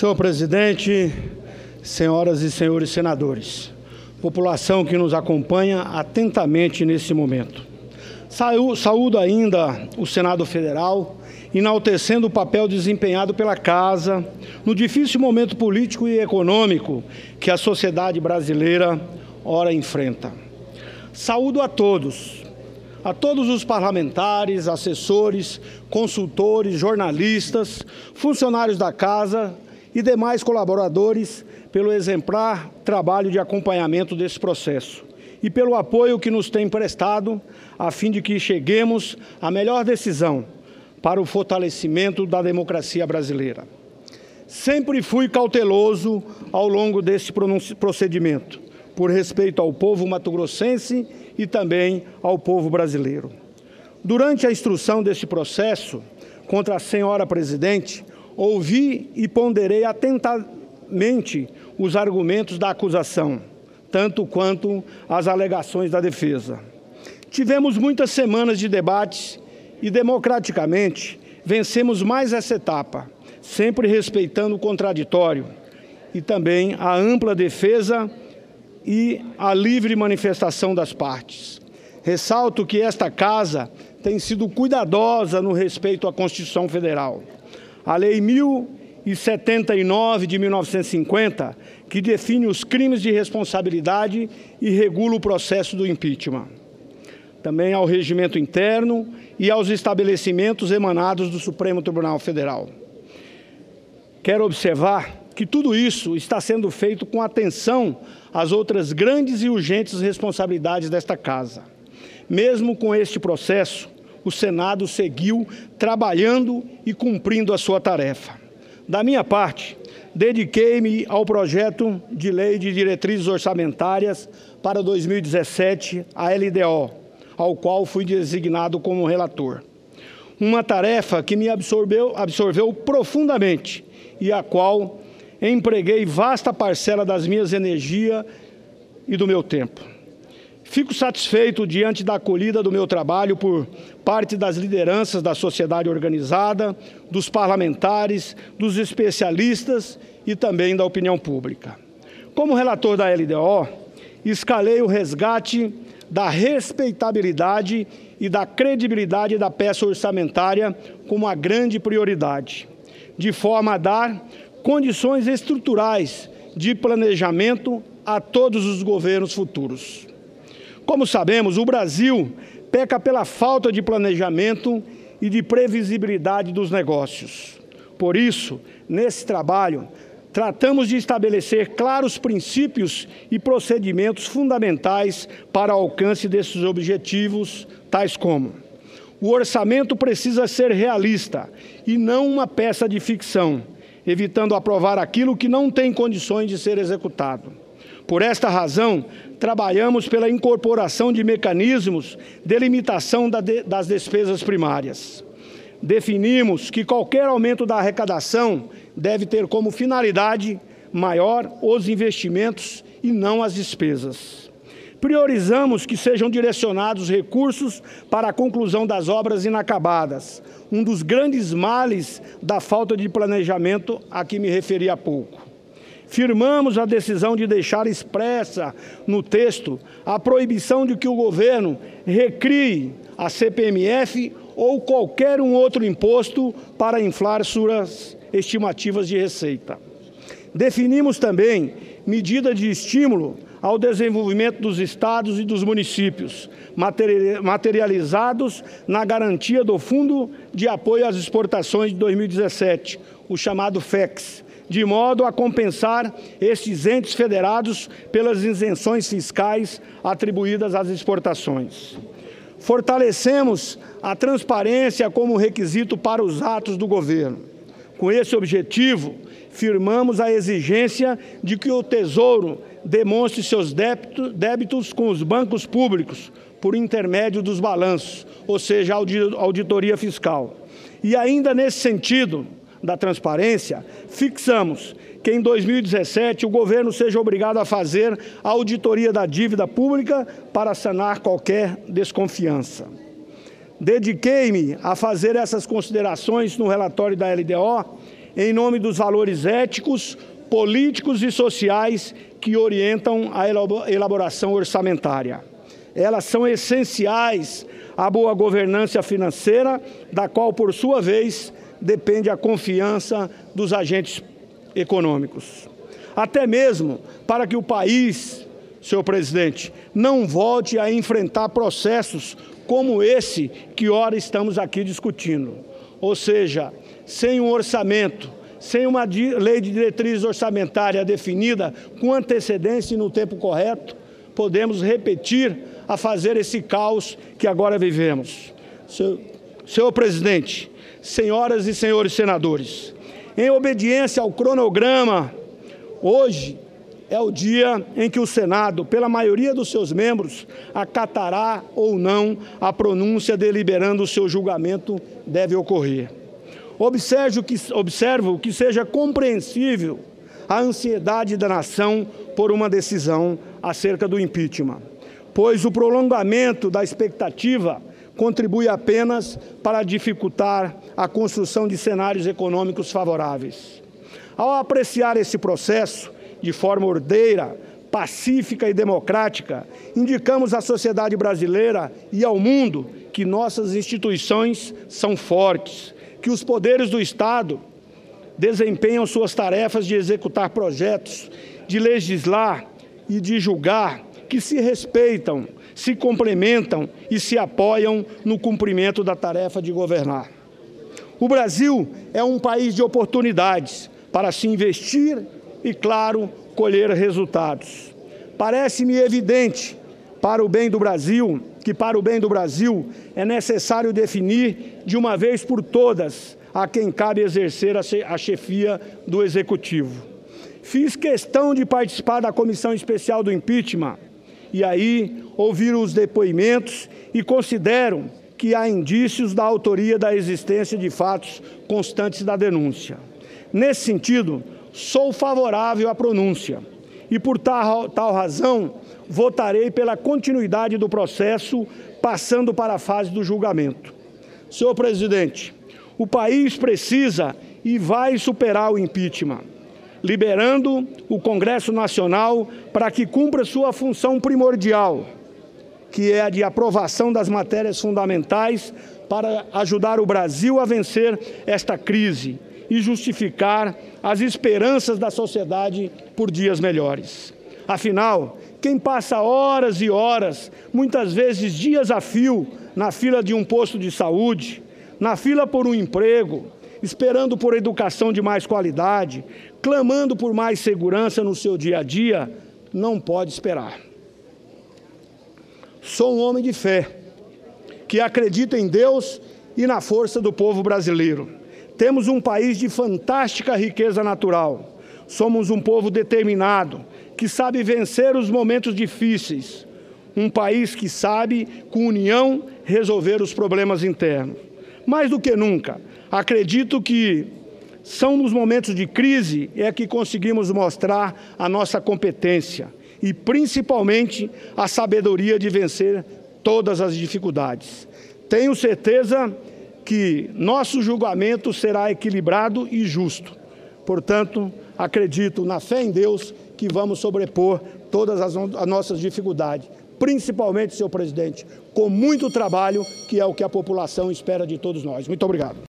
Senhor presidente, senhoras e senhores senadores, população que nos acompanha atentamente nesse momento. Saúdo ainda o Senado Federal, enaltecendo o papel desempenhado pela Casa no difícil momento político e econômico que a sociedade brasileira ora enfrenta. Saúdo a todos os parlamentares, assessores, consultores, jornalistas, funcionários da Casa e demais colaboradores pelo exemplar trabalho de acompanhamento desse processo e pelo apoio que nos têm prestado a fim de que cheguemos à melhor decisão para o fortalecimento da democracia brasileira. Sempre fui cauteloso ao longo desse procedimento, por respeito ao povo mato-grossense e também ao povo brasileiro. Durante a instrução desse processo contra a senhora presidente, ouvi e ponderei atentamente os argumentos da acusação, tanto quanto as alegações da defesa. Tivemos muitas semanas de debates e, democraticamente, vencemos mais essa etapa, sempre respeitando o contraditório e também a ampla defesa e a livre manifestação das partes. Ressalto que esta Casa tem sido cuidadosa no respeito à Constituição Federal. A Lei 1079 de 1950, que define os crimes de responsabilidade e regula o processo do impeachment. Também ao regimento interno e aos estabelecimentos emanados do Supremo Tribunal Federal. Quero observar que tudo isso está sendo feito com atenção às outras grandes e urgentes responsabilidades desta Casa. Mesmo com este processo, o Senado seguiu trabalhando e cumprindo a sua tarefa. Da minha parte, dediquei-me ao projeto de lei de diretrizes orçamentárias para 2017, a LDO, ao qual fui designado como relator. Uma tarefa que me absorveu profundamente e a qual empreguei vasta parcela das minhas energias e do meu tempo. Fico satisfeito diante da acolhida do meu trabalho por parte das lideranças da sociedade organizada, dos parlamentares, dos especialistas e também da opinião pública. Como relator da LDO, escalei o resgate da respeitabilidade e da credibilidade da peça orçamentária como a grande prioridade, de forma a dar condições estruturais de planejamento a todos os governos futuros. Como sabemos, o Brasil peca pela falta de planejamento e de previsibilidade dos negócios. Por isso, nesse trabalho, tratamos de estabelecer claros princípios e procedimentos fundamentais para o alcance desses objetivos, tais como: o orçamento precisa ser realista e não uma peça de ficção, evitando aprovar aquilo que não tem condições de ser executado. Por esta razão, trabalhamos pela incorporação de mecanismos de limitação das despesas primárias. Definimos que qualquer aumento da arrecadação deve ter como finalidade maior os investimentos e não as despesas. Priorizamos que sejam direcionados recursos para a conclusão das obras inacabadas, um dos grandes males da falta de planejamento a que me referi há pouco. Firmamos a decisão de deixar expressa no texto a proibição de que o governo recrie a CPMF ou qualquer outro imposto para inflar suas estimativas de receita. Definimos também medidas de estímulo ao desenvolvimento dos estados e dos municípios, materializados na garantia do Fundo de Apoio às Exportações de 2017, o chamado FEX, de modo a compensar estes entes federados pelas isenções fiscais atribuídas às exportações. Fortalecemos a transparência como requisito para os atos do governo. Com esse objetivo, firmamos a exigência de que o Tesouro demonstre seus débitos com os bancos públicos por intermédio dos balanços, ou seja, auditoria fiscal. E ainda nesse sentido da transparência, fixamos que em 2017 o governo seja obrigado a fazer a auditoria da dívida pública para sanar qualquer desconfiança. Dediquei-me a fazer essas considerações no relatório da LDO em nome dos valores éticos, políticos e sociais que orientam a elaboração orçamentária. Elas são essenciais à boa governança financeira, da qual, por sua vez, depende a confiança dos agentes econômicos. Até mesmo para que o país, senhor presidente, não volte a enfrentar processos como esse que ora estamos aqui discutindo. Ou seja, sem um orçamento, sem uma lei de diretriz orçamentária definida com antecedência e no tempo correto, podemos repetir a fazer esse caos que agora vivemos. Senhor presidente, senhoras e senhores senadores, em obediência ao cronograma, hoje é o dia em que o Senado, pela maioria dos seus membros, acatará ou não a pronúncia deliberando o seu julgamento deve ocorrer. Observo que seja compreensível a ansiedade da nação por uma decisão acerca do impeachment, pois o prolongamento da expectativa contribui apenas para dificultar a construção de cenários econômicos favoráveis. Ao apreciar esse processo de forma ordeira, pacífica e democrática, indicamos à sociedade brasileira e ao mundo que nossas instituições são fortes, que os poderes do Estado desempenham suas tarefas de executar projetos, de legislar e de julgar, que se respeitam, se complementam e se apoiam no cumprimento da tarefa de governar. O Brasil é um país de oportunidades para se investir e, claro, colher resultados. Parece-me evidente para o bem do Brasil, que para o bem do Brasil é necessário definir de uma vez por todas a quem cabe exercer a chefia do Executivo. Fiz questão de participar da Comissão Especial do Impeachment e aí ouvir os depoimentos e considero que há indícios da autoria da existência de fatos constantes da denúncia. Nesse sentido, sou favorável à pronúncia e, por tal razão, votarei pela continuidade do processo, passando para a fase do julgamento. Senhor presidente, o país precisa e vai superar o impeachment, liberando o Congresso Nacional para que cumpra sua função primordial, que é a de aprovação das matérias fundamentais para ajudar o Brasil a vencer esta crise e justificar as esperanças da sociedade por dias melhores. Afinal, quem passa horas e horas, muitas vezes dias a fio, na fila de um posto de saúde, na fila por um emprego, esperando por educação de mais qualidade, clamando por mais segurança no seu dia a dia, não pode esperar. Sou um homem de fé, que acredita em Deus e na força do povo brasileiro. Temos um país de fantástica riqueza natural. Somos um povo determinado, que sabe vencer os momentos difíceis. Um país que sabe, com união, resolver os problemas internos. Mais do que nunca, acredito que são nos momentos de crise é que conseguimos mostrar a nossa competência e, principalmente, a sabedoria de vencer todas as dificuldades. Tenho certeza que nosso julgamento será equilibrado e justo. Portanto, acredito na fé em Deus que vamos sobrepor todas as nossas dificuldades, principalmente, senhor presidente, com muito trabalho, que é o que a população espera de todos nós. Muito obrigado.